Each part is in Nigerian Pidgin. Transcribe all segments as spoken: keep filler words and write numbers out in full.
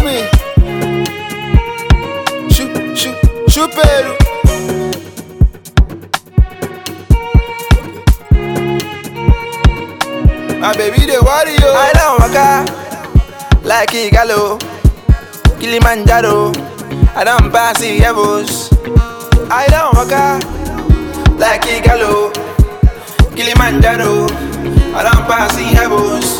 me. Shoot, shoot, shoot, Peru. My baby, they worry you. I don't waka like Igalo, Kilimanjaro. I don't pass the heavens. I don't waka like Igalo, Kilimanjaro. I don't pass the heavens.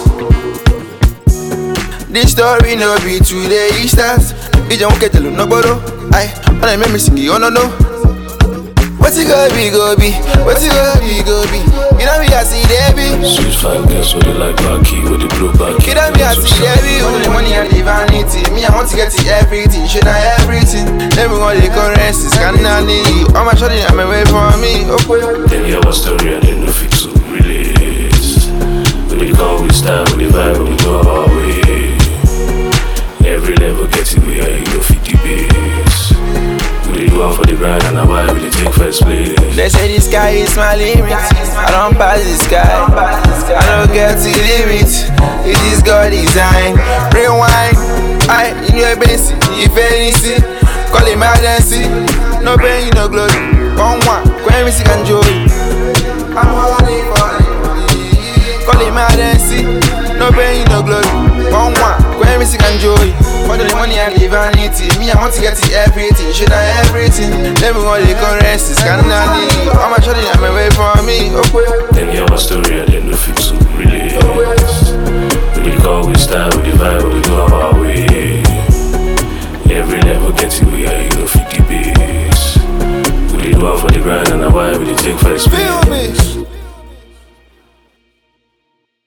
This story no be today, it starts. It don't get to no boro. I wanna make me sing it, oh no no. What's it gonna be, go be? What's it gonna be, go be? You know me, I see Debbie. Sweet fine girls with the like backy, with the blue backy. You know me, I see Debbie. Only money and the vanity. Me, I want to get to everything. Should I everything? Let me go the currency. Scanning on the all my shorty, I'm away from me. Okay. Tell you our story, I didn't know fit to relate. When we go, we style, when we vibe, we go our way. Every level getting we are, you go fit the base. We go out for the grind and why we take first place. They say the sky is my limit. I don't pass the sky. I don't get to the limit. It is God design. Rewind. I in your base. If anything, call emergency. No pain, no glory. One one. When we see can joy. I'm holding for it. Call emergency. No pain, no glory. One one. When we see can joy. For the money and the vanity. Me, I want to get to everything. Should I everything? Let me go the currency. Scanning on the all my shorty, I'm away from me. Okay. Tell you our story, I didn't know fit to relate.